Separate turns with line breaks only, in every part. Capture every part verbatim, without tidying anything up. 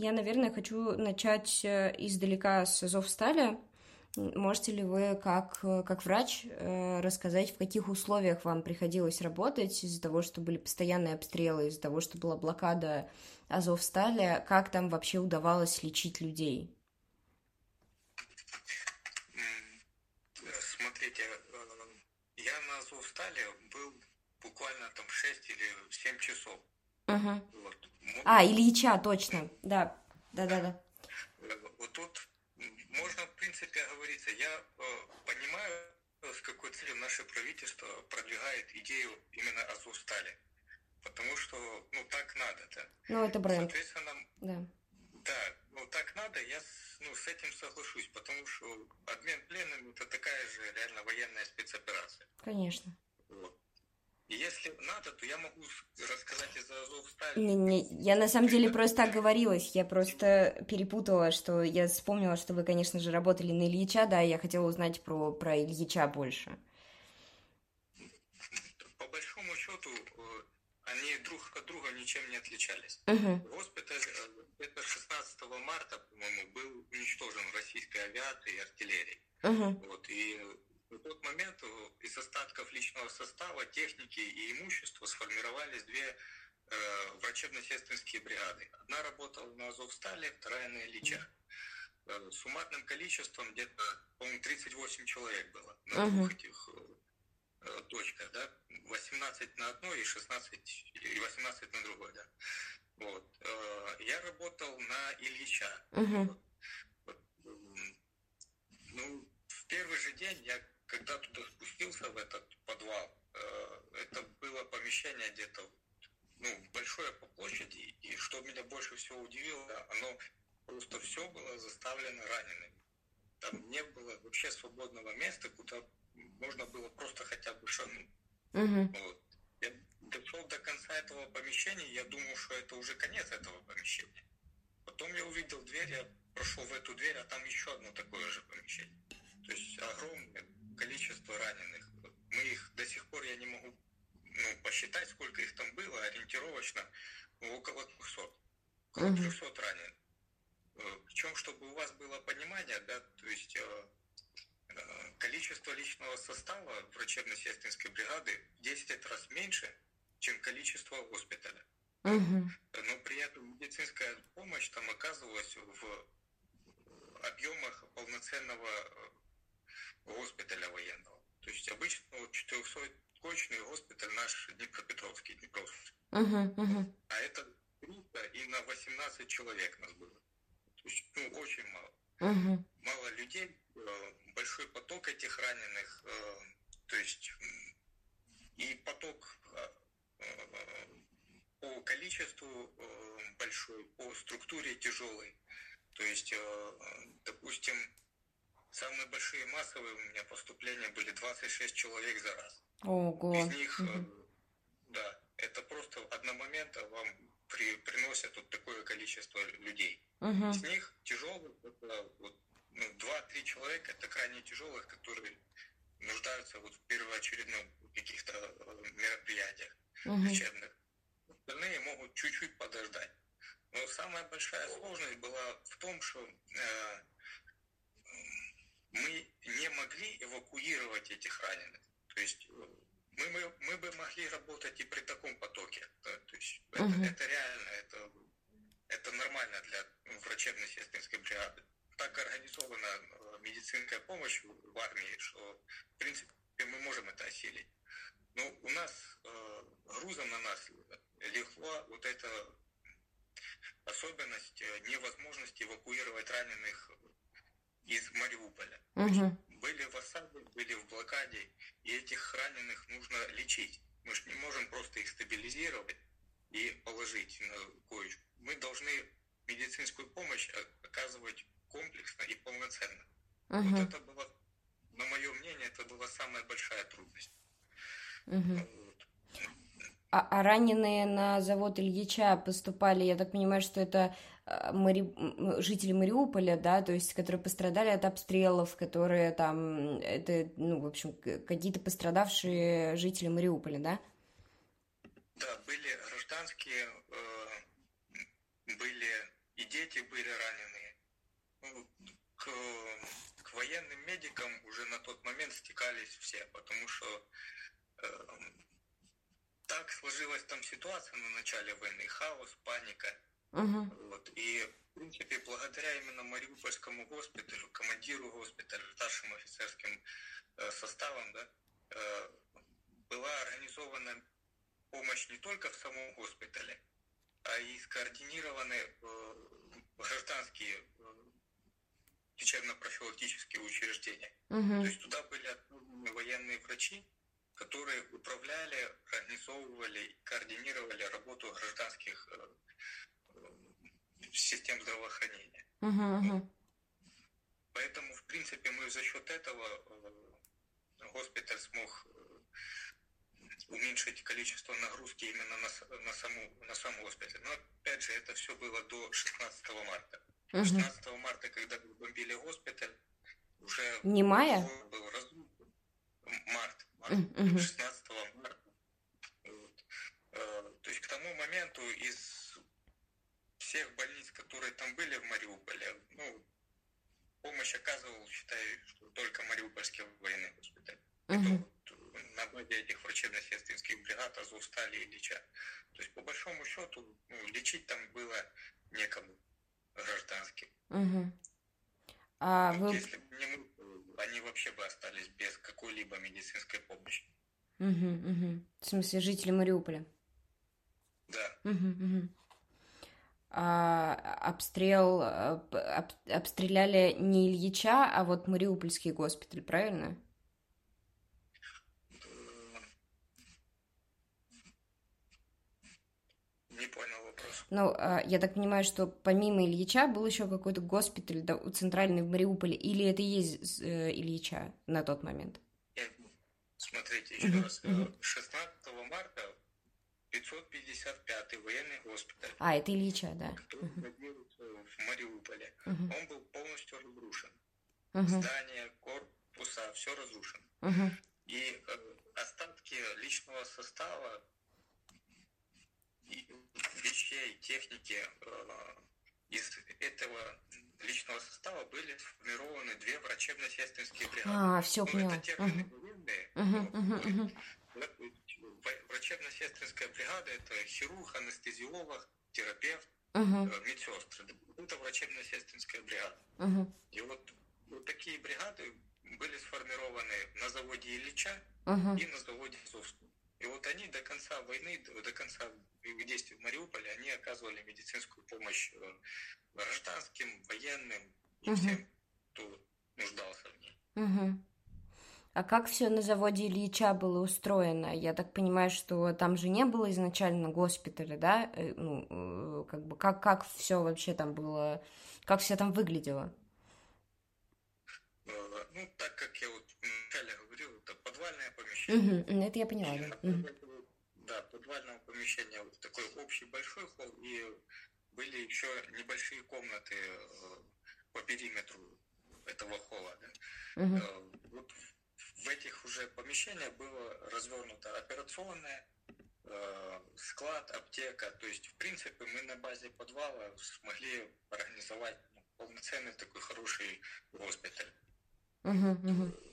я, наверное, хочу начать э, издалека с Азовстали. М, Можете ли вы, как, э, как врач, э, рассказать, в каких условиях вам приходилось работать из-за того, что были постоянные обстрелы, из-за того, что была блокада Азовстали, как там вообще удавалось лечить людей?
М, э, Смотрите, э, я на Азовстале был буквально там шесть или семь часов.
Мгм.
Вот.
А,
Можно,
Ильича,
м,
точно, да,
да.
да-да-да.
Э, Вот тут м, можно, в принципе, говориться. Я э, понимаю, с какой целью наше правительство продвигает идею именно Азовстали. Потому что, ну, так надо, да.
Ну, это бренд,
Соответственно,
да,
да, ну так надо, я с, ну, с этим соглашусь, потому что обмен пленными это такая же реально военная спецоперация.
конечно.
Вот. И если надо, то я могу с- рассказать из Азовстали,
Не,
ну,
не, я на самом деле
примерно
просто так
как
говорилась, я
сегодня.
просто перепутала, что я вспомнила, что вы, конечно же, работали на Ильича, да, и я хотела узнать про, про Ильича больше.
По большому счету, э, они друг от друга ничем не отличались.
Угу,
Госпиталь э, это шестнадцатого марта, по-моему, был уничтожен российской авиацией и артиллерией.
угу,
Вот, и в тот момент э, из остатков личного состава, техники и имущества сформировались две э, врачебно-сестринские бригады. Одна работала на Азовстале, вторая на Ильича. Э, суммарным количеством где-то, по-моему, тридцать восемь человек было на
угу,
двух этих э, точках, да, восемнадцать на одной и шестнадцать и восемнадцать на другой, да. Вот. Э, я работал на Ильича.
угу,
Вот. Вот, м, ну, в первый же день я, когда туда спустился, в этот подвал, э, это было помещение где-то, ну, большое по площади, и что меня больше всего удивило, оно просто все было заставлено ранеными. Там не было вообще свободного места, куда можно было просто хотя бы шагнуть.
угу,
Вот. Я дошел до конца этого помещения, я думал, что это уже конец этого помещения. Потом я увидел дверь, я прошел в эту дверь, а там еще одно такое же помещение. То есть огромное количество раненых. Мы их до сих пор я не могу, ну, посчитать, сколько их там было, ориентировочно, ну, около трехсот. Около
угу,
трехсот раненых. Э, Причем, чтобы у вас было понимание, да, то есть э, э, количество личного состава врачебно-сестринской бригады в десять раз меньше, чем количество госпиталя. Вот.
угу,
Но при этом медицинская помощь там оказывалась в объемах полноценного э, госпиталя военного. То есть обычно вот четырехсоткоечный госпиталь наш Днепропетровский, Днепровский.
угу, угу,
Вот. А это триста и на восемнадцать человек нас было. То есть, ну, очень мало.
угу,
Мало людей, э, большой поток этих раненых, э, то есть и поток э, э, по количеству э, большой, по структуре тяжелый. То есть, э, допустим, самые большие массовые у меня поступления были двадцать шесть человек за раз. Из
ого,
них, э,
угу,
да, это просто одномоментно вам при, приносят вот такое количество людей.
угу,
Из них тяжелых, это вот, ну, два-три человека, это крайне тяжелых, которые нуждаются вот в первоочередных каких-то э, мероприятиях
угу,
лечебных. Остальные могут чуть-чуть подождать. Но самая большая сложность была в том, что э, мы не могли эвакуировать этих раненых. То есть э, мы, мы, мы бы могли работать и при таком потоке. Да? То есть это,
угу,
это реально, это, это нормально для врачебно-сестринской бригады. Так организована э, медицинская помощь в, в армии, что в принципе мы можем это осилить. Но у нас э, грузом на нас легла вот эта особенность э, невозможности эвакуировать раненых из Мариуполя. То есть
угу,
были в осаде, были в блокаде, и этих раненых нужно лечить. Мы же не можем просто их стабилизировать и положить на коечку. Мы должны медицинскую помощь оказывать комплексно и полноценно. Вот
угу,
это было, на мое мнение, это была самая большая трудность.
угу.
Вот.
А, а раненые на завод Ильича поступали, я так понимаю, что это э, Мари- м, жители Мариуполя, да, то есть, которые пострадали от обстрелов, которые там, это, ну, в общем, к- какие-то пострадавшие жители Мариуполя, да?
Да, были гражданские, э, были и дети медикам уже на тот момент стекались все, потому что э, так сложилась там ситуация на начале войны, хаос, паника.
Угу.
Вот. И, в принципе, благодаря именно Мариупольскому госпиталю, командиру госпиталя, старшим офицерским э, составам, да, э, была организована помощь не только в самом госпитале, а и скоординированы э, гражданские э, лечебно-профилактические учреждения.
Угу.
То есть туда были отправлены военные врачи, которые управляли, организовывали, координировали работу гражданских э, э, систем здравоохранения.
Угу, угу.
Поэтому, в принципе, мы за счет этого э, госпиталь смог э, уменьшить количество нагрузки именно на, на, саму, на сам госпиталь. Но, опять же, это все было до шестнадцатого марта.
Угу.
шестнадцатого марта, когда бомбили госпиталь, уже
Не мая?
был разрушен. Март. март.
Угу.
шестнадцатого марта. Вот. То есть к тому моменту из всех больниц, которые там были в Мариуполе, ну, помощь оказывал, считаю, что только Мариупольский военный госпиталь.
Угу.
Это вот на базе этих врачебно-сестринских бригад Азовстали и Ильича. То есть, по большому счету, ну, лечить там было некому гражданским.
Угу. А
ну,
вы...
Если бы не мы, они вообще бы остались без какой-либо медицинской помощи.
Угу, угу. В смысле, жители Мариуполя?
Да.
Угу, угу. А, обстрел... Об, обстреляли не Ильича, а вот Мариупольский госпиталь, правильно?
Не понял вопрос.
Ну, я так понимаю, что помимо Ильича был еще какой-то госпиталь, да, центральный в Мариуполе, или это и есть Ильича на тот момент?
Нет. Смотрите, еще uh-huh. раз. Uh-huh. шестнадцатого марта пятьсот пятьдесят пятый военный госпиталь.
А, это Ильича, да.
Который uh-huh. находился в Мариуполе.
Uh-huh.
Он был полностью разрушен.
Uh-huh.
Здания, корпуса, все разрушено.
Uh-huh.
И э, остатки личного состава вещей, техники э, из этого личного состава были сформированы две врачебно-сестринские бригады.
А, все
ну,
поняла.
Это термины военные.
Uh-huh. Uh-huh. Uh-huh.
Врачебно-сестринская бригада — это хирург, анестезиолог, терапевт,
uh-huh.
э, медсестры. Это врачебно-сестринская бригада.
Uh-huh.
И вот, вот такие бригады были сформированы на заводе Ильича
uh-huh.
и на заводе Азовского. И вот они до конца войны, до конца действий в Мариуполе, они оказывали медицинскую помощь гражданским, военным и uh-huh. всем, кто нуждался в ней.
Uh-huh. А как все на заводе Ильича было устроено? Я так понимаю, что там же не было изначально госпиталя, да? Ну, как бы, как, как все вообще там было, как все там выглядело?
Ну, так как я вот вначале говорил, это подвальное помещение.
Uh-huh. Это я поняла, да.
Uh-huh. Да, подвального помещения вот такой общий большой холл, и были еще небольшие комнаты по периметру этого холла. Да. Uh-huh. Вот в этих уже помещениях было развернута операционная, склад, аптека. То есть, в принципе, мы на базе подвала смогли организовать полноценный такой хороший госпиталь.
Uh-huh, uh-huh.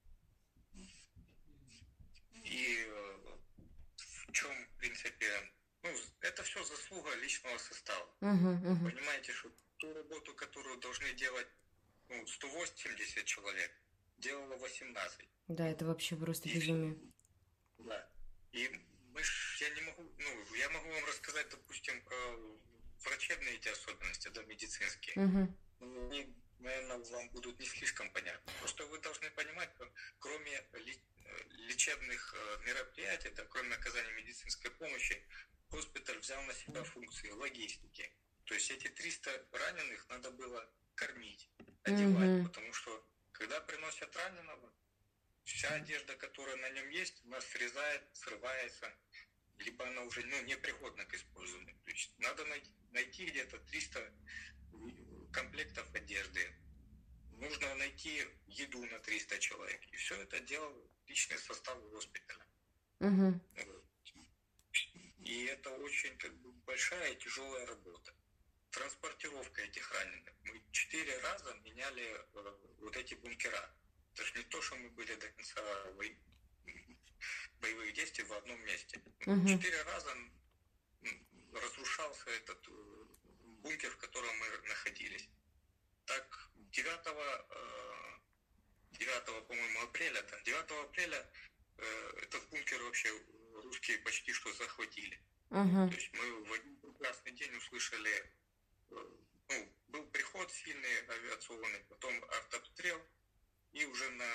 И в чем, в принципе, ну, это все заслуга личного состава.
Uh-huh, uh-huh.
Понимаете, что ту работу, которую должны делать ну, сто восемьдесят человек, делало восемнадцать.
Да, это вообще просто безумие.
Да. И мы ж, я не могу, ну, я могу вам рассказать, допустим, про врачебные эти особенности, да, медицинские.
Uh-huh.
Они, наверное, вам будут не слишком понятны. Просто вы должны понимать, что кроме лечебных мероприятий, да, кроме оказания медицинской помощи, госпиталь взял на себя функции логистики. То есть эти триста раненых надо было кормить, одевать, uh-huh. потому что когда приносят раненого, вся одежда, которая на нем есть, у нас срезает, срывается, либо она уже ну, непригодна к использованию. То есть надо найти, найти где-то триста комплектов одежды. Нужно найти еду на триста человек. И все это делал личный состав госпиталя.
Uh-huh.
И это очень как бы, большая и тяжелая работа. Транспортировка этих раненых. Мы четыре раза меняли э, вот эти бункера. Это же не то, что мы были до конца бо- боевых действий в одном месте.
Угу.
Четыре раза разрушался этот бункер, в котором мы находились. Так, девятого, девятого, по-моему, апреля, там, девятого апреля этот бункер вообще русские почти что захватили.
Угу.
То есть мы в один прекрасный день услышали, ну, был приход сильный авиационный, потом артобстрел, и уже на,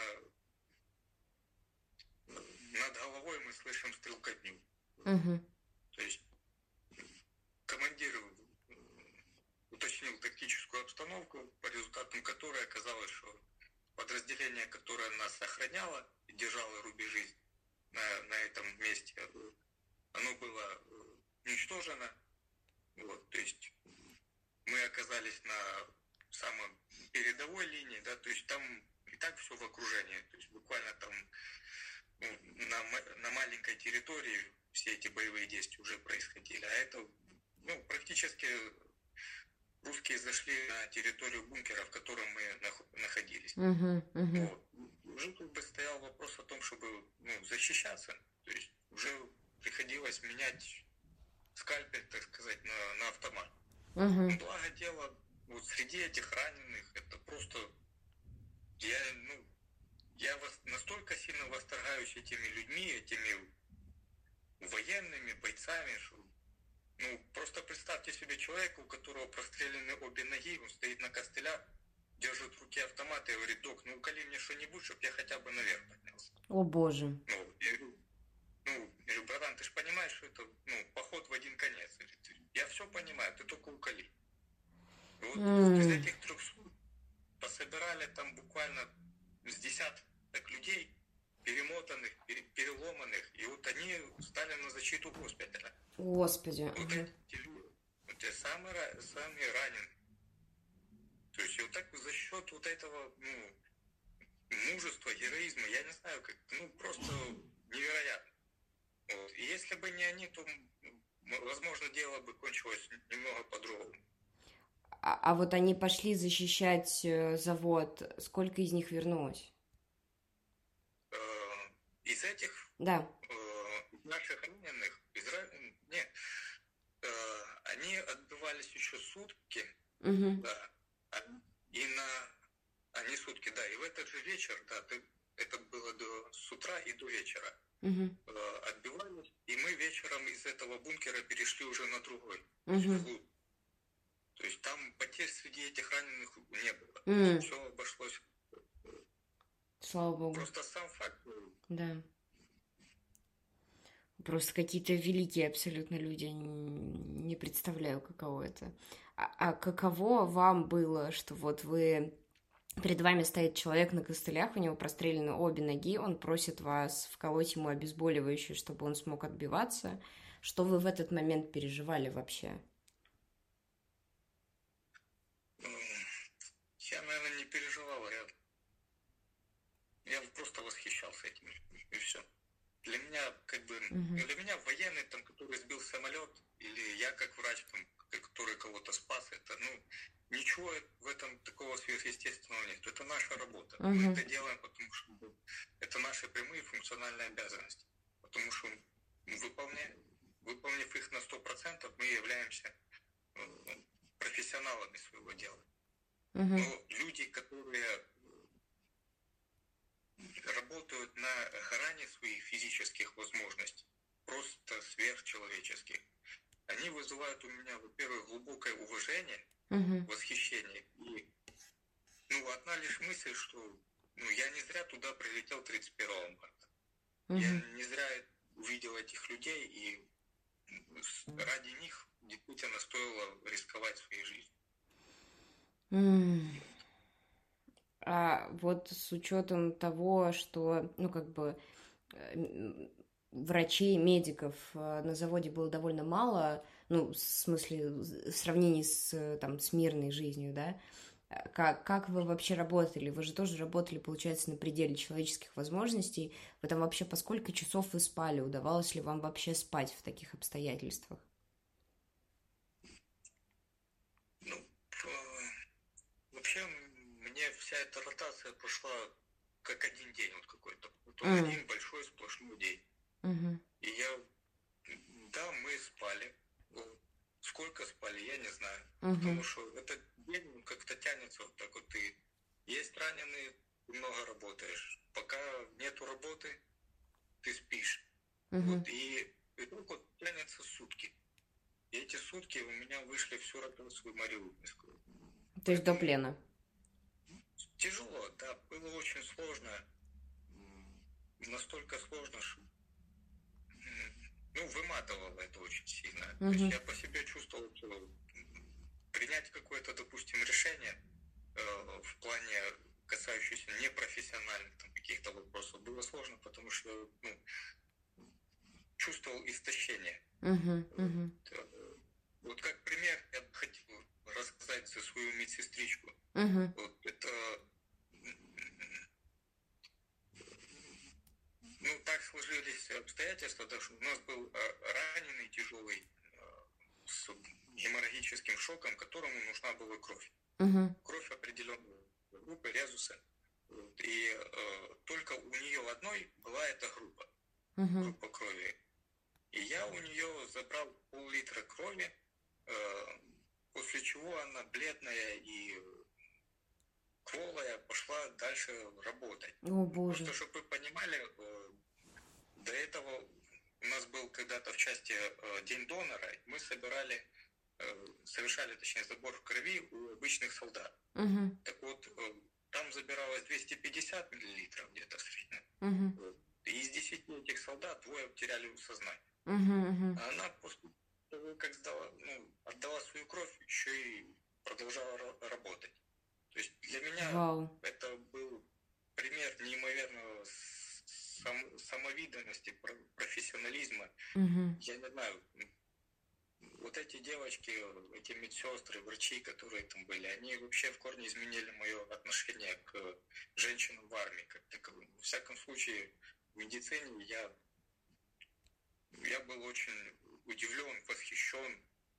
над головой мы слышим стрелкотню.
Угу.
То есть командир уточнил тактическую обстановку, по результатам которой оказалось, что подразделение, которое нас охраняло и держало рубежи на, на этом месте, оно было уничтожено. Вот, то есть мы оказались на самой передовой линии, да, то есть там и так все в окружении, то есть буквально там, ну, на, на маленькой территории все эти боевые действия уже происходили, а это, ну, практически русские зашли на территорию бункера, в котором мы находились.
Uh-huh, uh-huh.
Вот. Уже как бы стоял вопрос о том, чтобы, ну, защищаться, то есть уже приходилось менять скальпель, так сказать, на, на автомат.
Uh-huh.
Благо дело, вот среди этих раненых, это просто, я, ну, я вас, настолько сильно восторгаюсь этими людьми, этими военными бойцами, что, ну, просто представьте себе человека, у которого прострелены обе ноги, он стоит на костылях, держит в руке автомат и говорит: док, ну уколи мне что-нибудь, чтобы я хотя бы наверх поднялся.
О боже.
Ну, я говорю, ну, я говорю, братан, ты же понимаешь, что это, ну, поход в один конец. Я все понимаю, ты только уколи. И вот mm. из этих трехсот пособирали там буквально с десяток людей, перемотанных, переломанных, и вот они стали на защиту госпиталя.
Господи.
Вот
угу.
эти люди, вот те самые, самые раненые. То есть вот так за счет вот этого, ну, мужества, героизма, я не знаю, как, ну, просто невероятно. Вот. И если бы не они, то, возможно, дело бы кончилось немного по-другому.
А, а вот они пошли защищать завод. Сколько из них вернулось?
Э, из этих?
Да.
Э, наших раненых? Из... Нет. Э, они отбивались еще сутки.
Угу.
Да. И на... Они сутки, да. И в этот же вечер, да, ты... это было до... с утра и до вечера.
Угу.
Э, отбивались. И мы вечером из этого бункера перешли уже на другой.
Угу.
То есть там потерь среди этих раненых не было.
Mm.
Все обошлось.
Слава богу.
Просто сам факт.
Да. Просто какие-то великие абсолютно люди. Не представляю, каково это. А, а каково вам было, что вот вы... Перед вами стоит человек на костылях, у него прострелены обе ноги, он просит вас вколоть ему обезболивающее, чтобы он смог отбиваться. Что вы в этот момент переживали вообще?
Я, наверное, не переживал, я, я просто восхищался этим, и все. Для меня, как бы, uh-huh. для меня военный, там, который сбил самолет, или я как врач, там, который кого-то спас, это, ну, ничего в этом такого сверхъестественного нет. Это наша работа. Uh-huh. Мы это делаем, потому что это наши прямые функциональные обязанности. Потому что, выполняя, выполнив их на сто процентов, мы являемся профессионалами своего дела.
Uh-huh.
Но люди, которые работают на грани своих физических возможностей, просто сверхчеловеческих, они вызывают у меня, во-первых, глубокое уважение,
uh-huh.
восхищение. И, ну, одна лишь мысль, что, ну, я не зря туда прилетел тридцать первого марта. Uh-huh. Я не зря увидел этих людей, и ради них действительно стоило рисковать своей жизнью.
Mm. А вот с учетом того, что, ну, как бы, врачей, медиков на заводе было довольно мало, ну, в смысле, в сравнении с, там, с мирной жизнью, да, как, как вы вообще работали? Вы же тоже работали, получается, на пределе человеческих возможностей. Вы там вообще по сколько часов вы спали? Удавалось ли вам вообще спать в таких обстоятельствах?
Ну, вообще, мне вся эта ротация прошла как один день вот какой-то. Вот он
Mm.
один большой сплошной день.
Mm-hmm.
И я, да, мы спали. Сколько спали, я не знаю.
Mm-hmm.
Потому что этот день как-то тянется вот так вот. И есть раненые, ты много работаешь. Пока нету работы, ты спишь.
Mm-hmm.
Вот, и, и так вот тянется сутки. И эти сутки у меня вышли всю ротацию мариупольскую.
То есть до плена?
Тяжело, да. Было очень сложно. Настолько сложно, что ну, выматывало это очень сильно. Mm-hmm. То есть я по себе чувствовал, что принять какое-то, допустим, решение э, в плане касающееся непрофессиональных там, каких-то вопросов было сложно, потому что ну, чувствовал истощение.
Mm-hmm. Mm-hmm.
Вот, вот как пример я бы хотел рассказать за свою медсестричку.
Mm-hmm.
Вот это ну, так сложились обстоятельства, даже у нас был раненый тяжелый с геморрагическим шоком, которому нужна была кровь.
Uh-huh.
Кровь определенной группы, резуса. Вот, и э, только у нее одной была эта группа, uh-huh. группа крови. И я у нее забрал пол-литра крови, э, после чего она бледная и кволая пошла дальше работать.
О, Боже.
Просто, чтобы вы понимали, э, до этого у нас был когда-то в части э, День донора, мы собирали, э, совершали, точнее, забор в крови у обычных солдат.
Uh-huh.
Так вот, э, там забиралось двести пятьдесят миллилитров где-то в среднем.
Uh-huh.
Вот. И из десяти этих солдат двое потеряли сознание.
Uh-huh, uh-huh.
А она после того, как сдала, ну, отдала свою кровь, еще и продолжала р- работать. То есть для меня
wow.
это был пример неимоверного сам, самовидности, профессионализма.
Uh-huh.
Я не знаю, вот эти девочки, эти медсестры, врачи, которые там были, они вообще в корне изменили мое отношение к женщинам в армии как таковым. В всяком случае, в медицине я, я был очень удивлен, восхищен.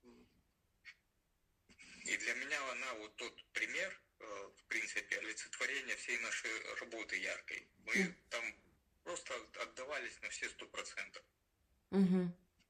И для меня она вот тот пример, в принципе, олицетворение всей нашей работы яркой. Мы mm. там просто отдавались на все сто процентов.
Угу.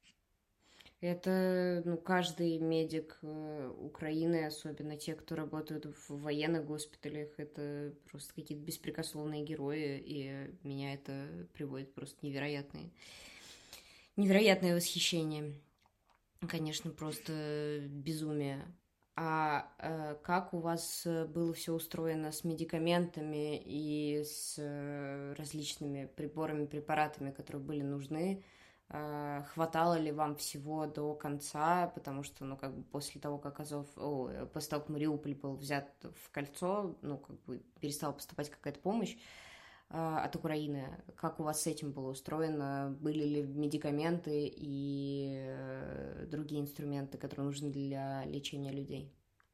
Это, ну, каждый медик Украины, особенно те, кто работают в военных госпиталях, это просто какие-то беспрекословные герои, и меня это приводит просто невероятное, невероятное восхищение. Конечно, просто безумие. А э, как у вас было все устроено с медикаментами и с э, различными приборами, препаратами, которые были нужны? Э, хватало ли вам всего до конца? Потому что, ну, как бы после того, как Азов, о, после того, как Мариуполь был взят в кольцо, ну, как бы перестала поступать какая-то помощь э, от Украины. Как у вас с этим было устроено? Были ли медикаменты и э, другие инструменты, которые нужны для лечения людей?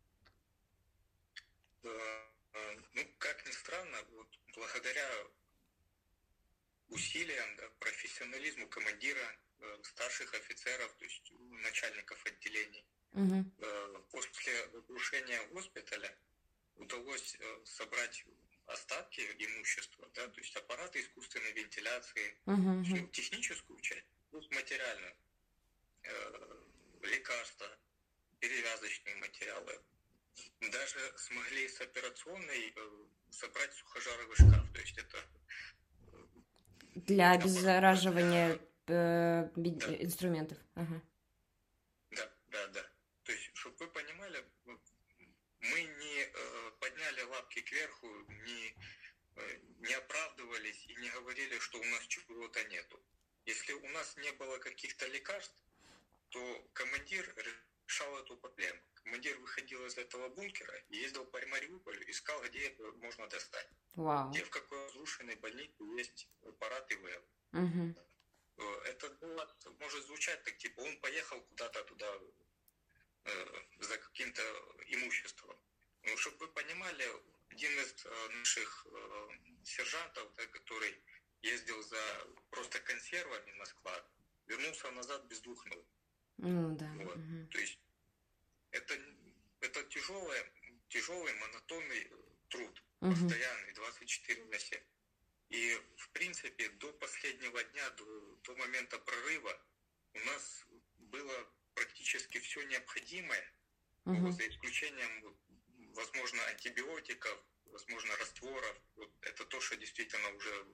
Ну, как ни странно, вот благодаря усилиям, да, профессионализму командира, старших офицеров, то есть начальников отделений,
uh-huh.
после разрушения госпиталя удалось собрать остатки имущества, да, то есть аппараты искусственной вентиляции,
uh-huh.
всю техническую часть, плюс материальную, лекарства, перевязочные материалы. Даже смогли с операционной собрать сухожаровый шкаф, то есть это
для обеззараживания э,
да.
инструментов. Ага.
Да, да, да. То есть, чтобы вы понимали, мы не э, подняли лапки кверху, не, э, не оправдывались и не говорили, что у нас чего-то нету. Если у нас не было каких-то лекарств, то командир решал эту проблему. Командир выходил из этого бункера и ездил по Мариуполю, искал, где это можно достать.
Вау.
Где в какой разрушенной больнице есть аппарат ИВЛ.
Угу.
Это было, может звучать так, типа он поехал куда-то туда э, за каким-то имуществом. Ну, чтобы вы понимали, один из э, наших э, сержантов, да, который ездил за просто консервами на склад, вернулся назад без двух ног.
Ну да.
Вот.
Угу.
То есть это, это тяжелый, тяжелый монотонный труд, угу. постоянный, двадцать четыре на семь. И, в принципе, до последнего дня, до, до момента прорыва у нас было практически все необходимое, uh-huh. вот, за исключением, возможно, антибиотиков, возможно, растворов. Вот это то, что действительно уже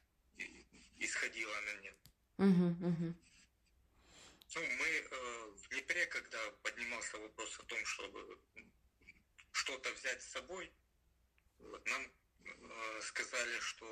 исходило на нет.
Uh-huh, uh-huh.
Ну, мы э, в Днепре, когда поднимался вопрос о том, чтобы что-то взять с собой, вот, нам э, сказали, что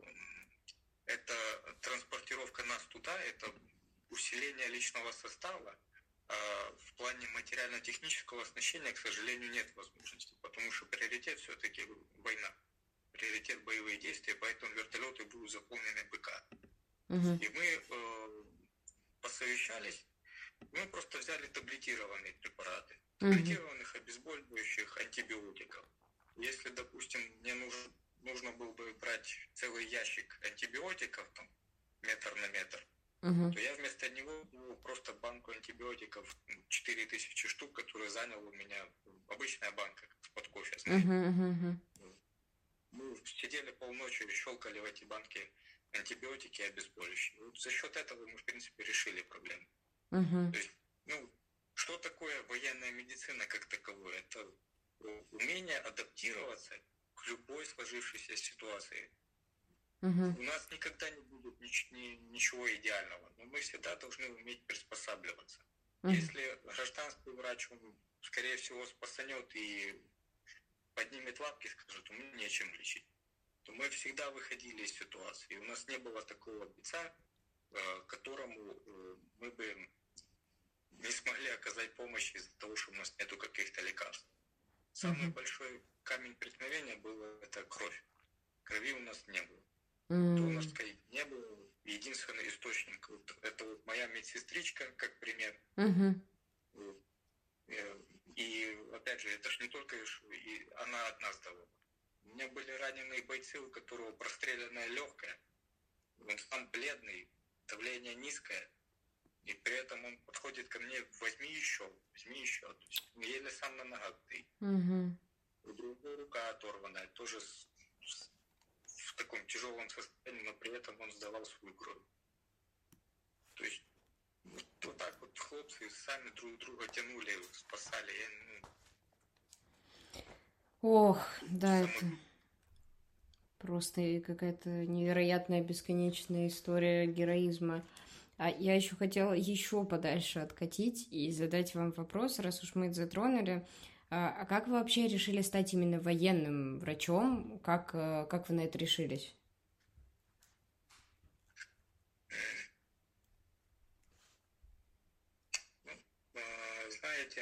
это транспортировка нас туда, это усиление личного состава, а в плане материально-технического оснащения, к сожалению, нет возможности, потому что приоритет все-таки война, приоритет боевые действия, поэтому вертолеты будут заполнены БК. Uh-huh. И мы э, посовещались, мы просто взяли таблетированные препараты, таблетированных обезболивающих, антибиотиков. Если, допустим, мне нужно, нужно было бы брать целый ящик антибиотиков, там, метр на метр, uh-huh. то я вместо него ну, просто банку антибиотиков, четыре тысячи штук, которые занял у меня обычная банка, под кофе, знаешь. Uh-huh, uh-huh. Мы сидели полночи и щелкали в эти банки антибиотики и обезболивающие. Вот за счет этого мы, в принципе, решили проблему. Uh-huh. То есть, ну, что такое военная медицина как таковое? Это умение адаптироваться к любой сложившейся ситуации. Uh-huh. У нас никогда не будет нич- ни, ничего идеального, но мы всегда должны уметь приспосабливаться. Uh-huh. Если гражданский врач, он, скорее всего, спасанет и поднимет лапки и скажет, ему нечем лечить, то мы всегда выходили из ситуации. У нас не было такого лица, которому мы бы не смогли оказать помощь из-за того, что у нас нету каких-то лекарств. Самый uh-huh. большой камень преткновения был это кровь. Крови у нас не было. Uh-huh. Донорской не было. Единственный источник вот, это вот моя медсестричка, как пример. Uh-huh. И опять же, это же не только и она одна сдавала. У меня были раненые бойцы, у которого простреленное легкое. Он сам бледный, давление низкое. И при этом он подходит ко мне, возьми еще, возьми еще. То есть еле сам на ногах стоит. Угу. У другого рука оторванная, тоже с, с, в таком тяжелом состоянии, но при этом он сдавал свою кровь. То есть вот, вот так вот хлопцы сами друг друга тянули, спасали. Я, ну,
Ох, да, само... это просто какая-то невероятная бесконечная история героизма. А я еще хотела еще подальше откатить и задать вам вопрос, раз уж мы это затронули. А как вы вообще решили стать именно военным врачом? Как, как вы на это решились?
Ну, знаете,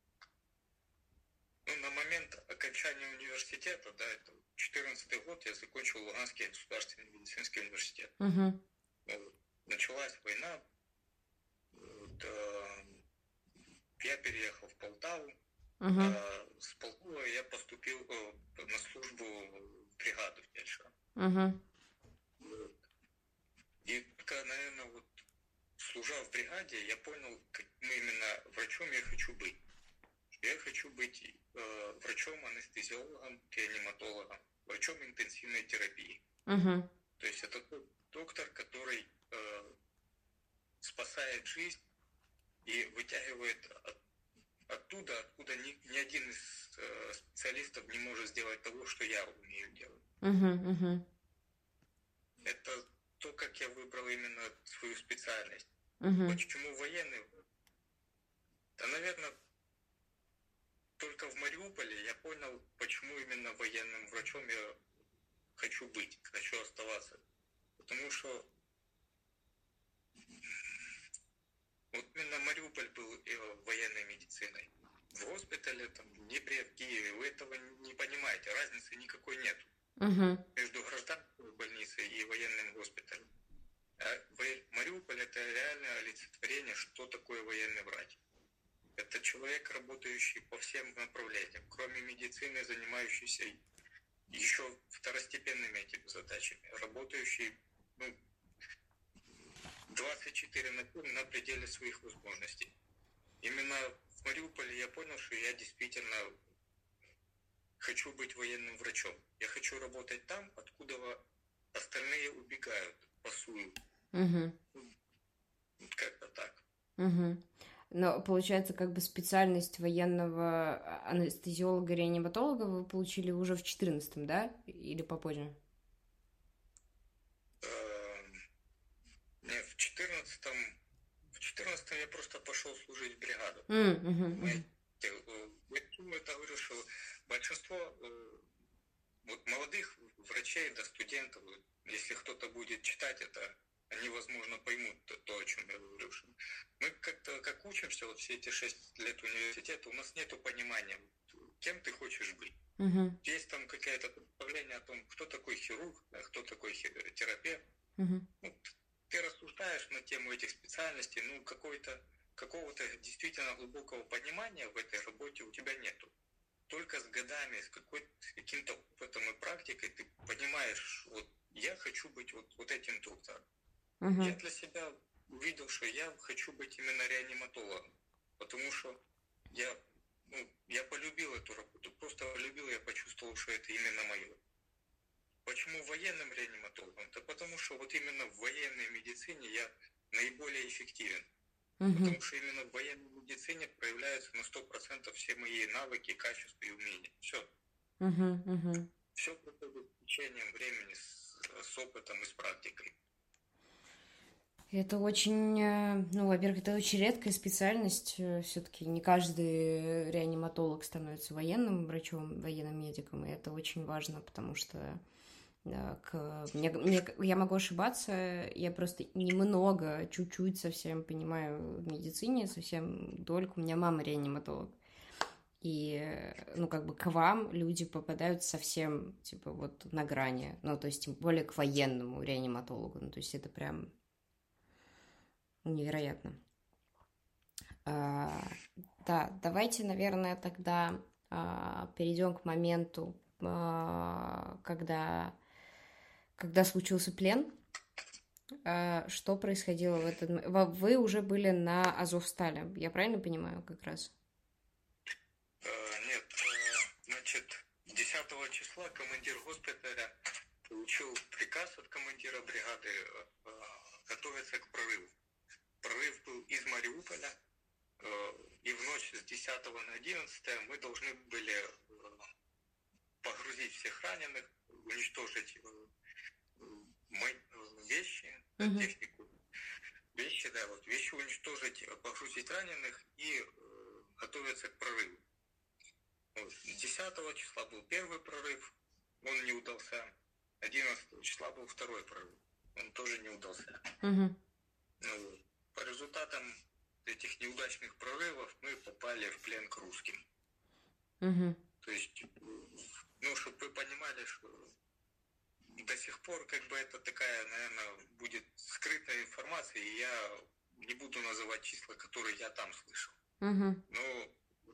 ну, на момент окончания университета, да, это четырнадцатый год, я закончил Луганский государственный медицинский университет. Uh-huh. Началась война, вот, э, я переехал в Полтаву, uh-huh. а с Полтавы я поступил э, на службу в бригаду в фельдшера. Uh-huh. Вот. И только, наверное, вот служа в бригаде, я понял, каким именно врачом я хочу быть. Я хочу быть э, врачом-анестезиологом, реаниматологом, врачом интенсивной терапии. Uh-huh. То есть это тот доктор, который э, спасает жизнь и вытягивает от, оттуда, откуда ни, ни один из э, специалистов не может сделать того, что я умею делать. Uh-huh, uh-huh. Это то, как я выбрал именно свою специальность. Uh-huh. Почему военный? Да, наверное, только в Мариуполе я понял, почему именно военным врачом я хочу быть, хочу оставаться. Потому что вот именно Мариуполь был военной медициной. В госпитале, там, в Днепре, в Киеве, вы этого не понимаете, разницы никакой нет. Uh-huh. Между гражданской больницей и военным госпиталем. А Мариуполь — это реальное олицетворение, что такое военный врач. Это человек, работающий по всем направлениям, кроме медицины, занимающийся еще второстепенными этими задачами, работающий ну, двадцать четыре на семь на пределе своих возможностей. Именно в Мариуполе я понял, что я действительно хочу быть военным врачом. Я хочу работать там, откуда остальные убегают, пасуют.
Угу.
Вот как-то так.
Угу. Но получается, как бы специальность военного анестезиолога-реаниматолога вы получили уже в четырнадцатом, да? Или попозже?
Нет, в четырнадцатом, в четырнадцатом я просто пошел служить в бригаду.
Mm-hmm.
Я говорю, что большинство вот молодых врачей, да, студентов, если кто-то будет читать это, они, возможно, поймут то, то, о чем я говорю. Что мы как-то, как учимся, вот все эти шесть лет университета, у нас нет понимания, кем ты хочешь быть.
Uh-huh.
Есть там какое-то представление о том, кто такой хирург, да, кто такой терапевт.
Uh-huh.
Ну, ты рассуждаешь на тему этих специальностей, ну, какой-то, какого-то действительно глубокого понимания в этой работе у тебя нету. Только с годами, с, какой, с каким-то опытом и практикой ты понимаешь, вот я хочу быть вот, вот этим доктором. Uh-huh. Я для себя увидел, что я хочу быть именно реаниматологом, потому что я, ну, я полюбил эту работу, просто полюбил, я почувствовал, что это именно мое. Почему военным реаниматологом? Да потому что вот именно в военной медицине я наиболее эффективен. Uh-huh. Потому что именно в военной медицине проявляются на сто процентов все мои навыки, качества и умения. Все.
Uh-huh. Uh-huh.
Все происходит с течением времени, с, с опытом и с практикой.
Это очень, ну, во-первых, это очень редкая специальность. Все-таки не каждый реаниматолог становится военным врачом, военным медиком, и это очень важно, потому что к... мне, мне, я могу ошибаться, я просто немного, чуть-чуть совсем понимаю в медицине, совсем только. У меня мама реаниматолог. И, ну, как бы к вам люди попадают совсем, типа, вот на грани. Ну, то есть, тем более к военному реаниматологу. Ну, то есть, это прям невероятно. А, да, давайте, наверное, тогда а, перейдем к моменту, а, когда, когда случился плен. А, что происходило в этот момент? Вы уже были на Азовстале, я правильно понимаю, как раз?
Нет, значит, десятого числа командир госпиталя получил приказ от командира бригады готовиться к прорыву. Прорыв был из Мариуполя, и в ночь с десятого на одиннадцатое мы должны были погрузить всех раненых, уничтожить вещи, uh-huh. технику, вещи, да, вот, вещи уничтожить, погрузить раненых и готовиться к прорыву. Вот. десятого числа был первый прорыв, он не удался. одиннадцатого числа был второй прорыв, он тоже не удался.
Uh-huh.
Ну, по результатам этих неудачных прорывов мы попали в плен к русским.
Uh-huh.
То есть, ну, чтобы вы понимали, что до сих пор как бы это такая, наверное, будет скрытая информация, и я не буду называть числа, которые я там слышал.
Uh-huh.
Но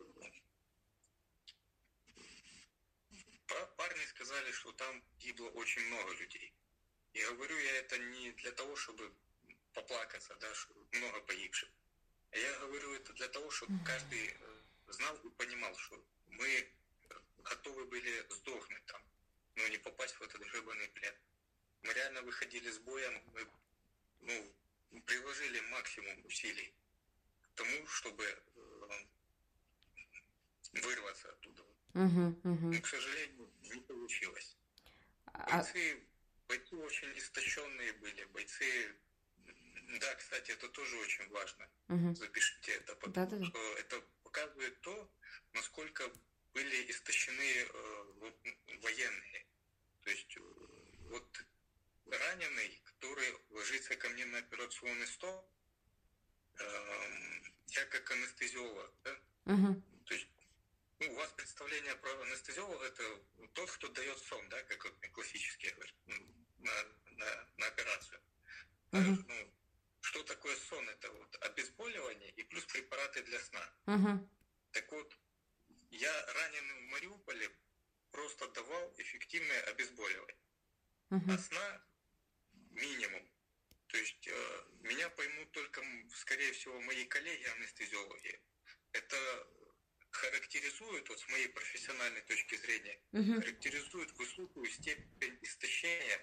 парни сказали, что там гибло очень много людей. И говорю я это не для того, чтобы поплакаться, да, что много погибших. А я говорю это для того, чтобы каждый знал и понимал, что мы готовы были сдохнуть там, но не попасть в этот гребаный плен. Мы реально выходили с боем, мы, ну, приложили максимум усилий к тому, чтобы э, вырваться оттуда.
Uh-huh, uh-huh.
Но, к сожалению, не получилось. Бойцы, бойцы очень истощенные были, бойцы... Да, кстати, это тоже очень важно.
Uh-huh.
Запишите это, потому Да-да-да. что это показывает то, насколько были истощены э, вот, военные. То есть э, вот раненый, который ложится ко мне на операционный стол, э, я как анестезиолог, да?
Uh-huh.
То есть ну, у вас представление про анестезиолога — это тот, кто дает сон, да, как вот классически говорят, на, на, на операцию. Uh-huh. Ну, что такое сон? Это вот обезболивание и плюс препараты для сна.
Uh-huh.
Так вот, я раненый в Мариуполе просто давал эффективное обезболивание.
Uh-huh.
А сна минимум. То есть э, меня поймут только, скорее всего, мои коллеги-анестезиологи. Это характеризует, вот с моей профессиональной точки зрения,
uh-huh.
характеризует высокую степень истощения в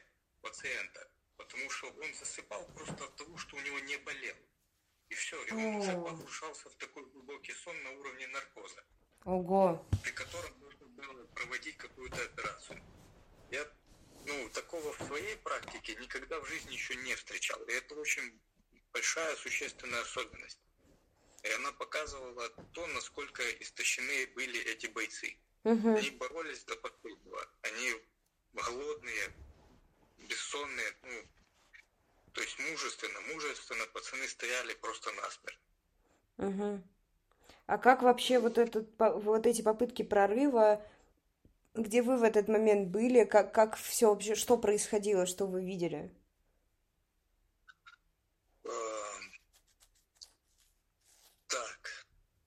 пациента, потому что он засыпал просто от того, что у него не болел. И все, и он уже погружался в такой глубокий сон на уровне наркоза.
Ого.
При котором нужно было проводить какую-то операцию. Я, ну, такого в своей практике никогда в жизни еще не встречал. И это очень большая существенная особенность. И она показывала то, насколько истощены были эти бойцы. Угу. Они боролись до последнего. Они голодные, бессонные, ну, то есть мужественно, мужественно пацаны стояли просто насмерть.
Угу. А как вообще вот, этот, вот эти попытки прорыва, где вы в этот момент были, как, как все вообще, что происходило, что вы видели?
Так.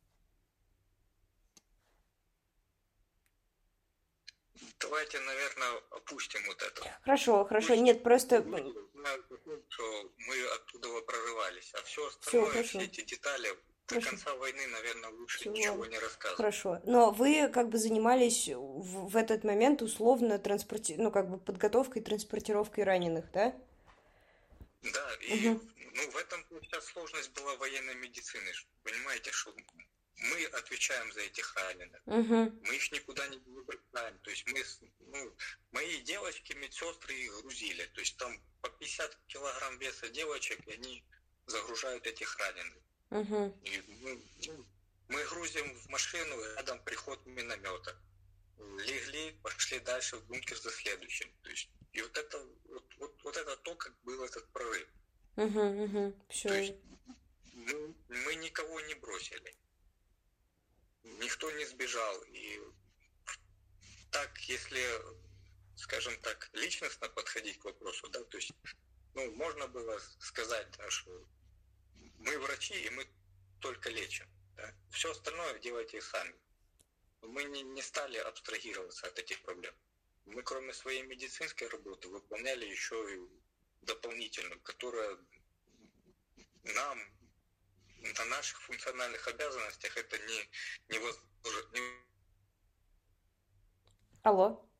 Давайте, наверное, опустим вот это.
Хорошо, хорошо. Пусть нет, просто...
Что мы оттуда прорывались, а все остальное, все, все эти детали, до
хорошо.
Конца войны, наверное, лучше все. Ничего не рассказывать.
Хорошо. Но вы как бы занимались в, в этот момент условно транспорти... ну, как бы подготовкой, транспортировкой раненых, да?
Да, и угу. ну, в этом вся сложность была военной медицины. Понимаете, что мы отвечаем за этих раненых. Угу. Мы их никуда не выбросаем. То есть мы, ну, мои девочки, медсестры их грузили. То есть там по пятьдесят килограмм веса девочек, и они загружают этих раненых. Угу. И, ну, мы грузим в машину, рядом приход миномета. Легли, пошли дальше в бункер за следующим. То есть, и вот это, вот, вот, вот это то, как был этот прорыв.
Угу, угу. Все.
То есть мы, мы никого не бросили. Никто не сбежал. И так, если, скажем так, личностно подходить к вопросу, да, то есть, ну, можно было сказать, да, что мы врачи, и мы только лечим. Да? Все остальное делайте сами. Мы не, не стали абстрагироваться от этих проблем. Мы, кроме своей медицинской работы, выполняли еще и дополнительную, которая нам на наших функциональных обязанностях это не, не, воз... не...
Алло.